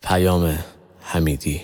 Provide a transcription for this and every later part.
حمیدی.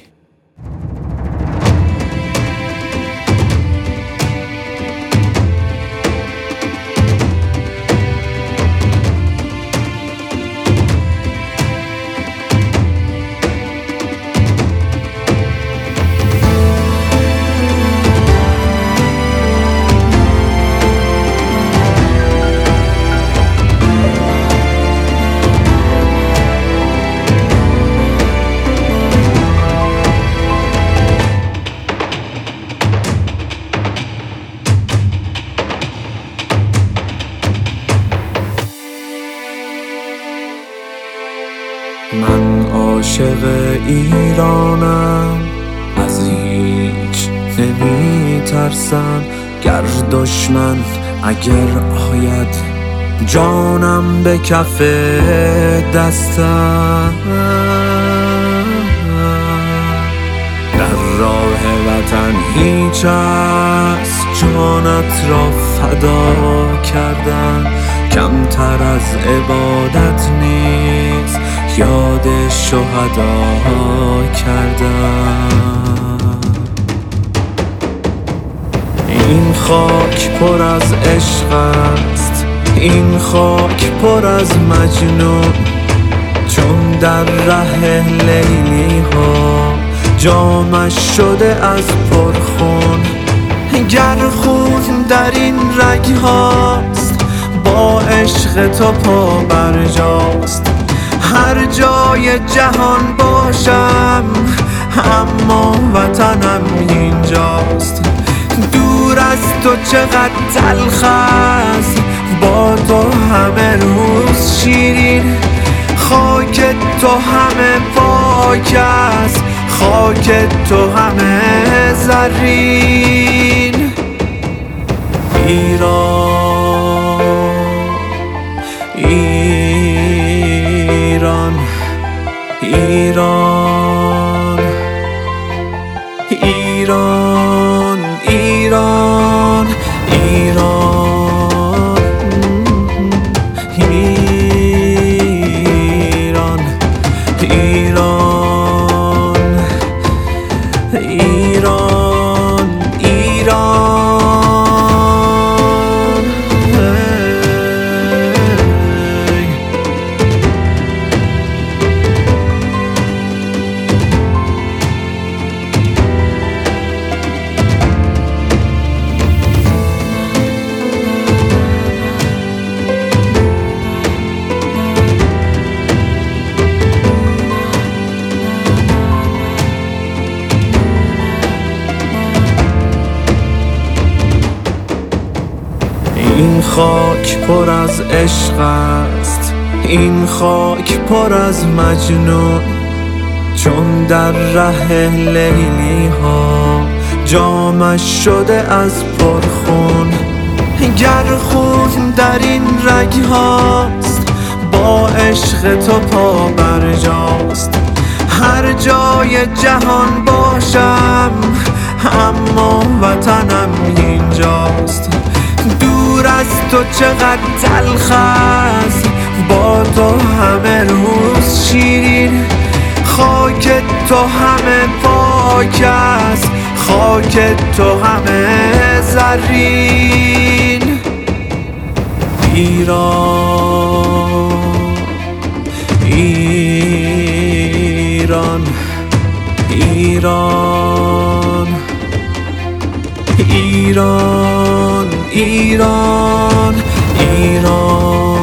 من عاشق ایرانم، از هیچ نمی ترسم. گر دشمن اگر آید، جانم به کف دستم. در راه وطن هیچ است جانت را فدا کردن. کمتر از عبادت نیست یاد شهدا کردم. این خاک پر از عشق است، این خاک پر از مجنون. چون در ره لیلی ها جامش شده از پرخون. گر خون در این رگ هاست، با عشق تو پا برجاست. هر جای جهان باشم، اما وطنم اینجاست. دور از تو چقدر تلخ است، با تو همه روز شیرین. خاک تو همه پاک است، خاک تو همه زرین. ایران ایران ایران ایران ایران ایران ایران ایران ایران. این خاک پر از عشق است، این خاک پر از مجنون. چون در ره لیلی ها جامش شده از پرخون. گر خون در این رگ هاست، با عشق تو پا برجاست. هر جای جهان باشم، اما وطنم اینجاست. دور از تو چقدر تلخ است، با تو همه روز شیرین. خاک تو همه پاک است، خاک تو همه زرین. ایران ایران ایران ایران ایران ایران